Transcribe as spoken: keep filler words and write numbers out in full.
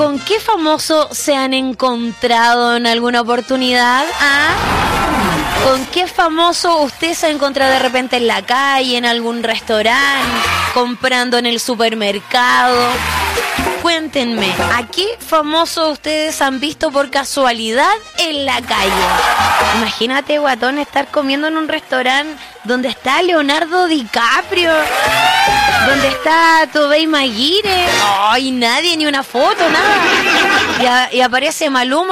¿Con qué famoso se han encontrado en alguna oportunidad? ¿Ah? ¿Con qué famoso usted se ha encontrado de repente en la calle, en algún restaurante, comprando en el supermercado? Cuéntenme, ¿a qué famoso ustedes han visto por casualidad en la calle? Imagínate, guatón, estar comiendo en un restaurante donde está Leonardo DiCaprio, donde está Tobey Maguire. Ay, nadie, ni una foto, nada. Y, a, y aparece Maluma.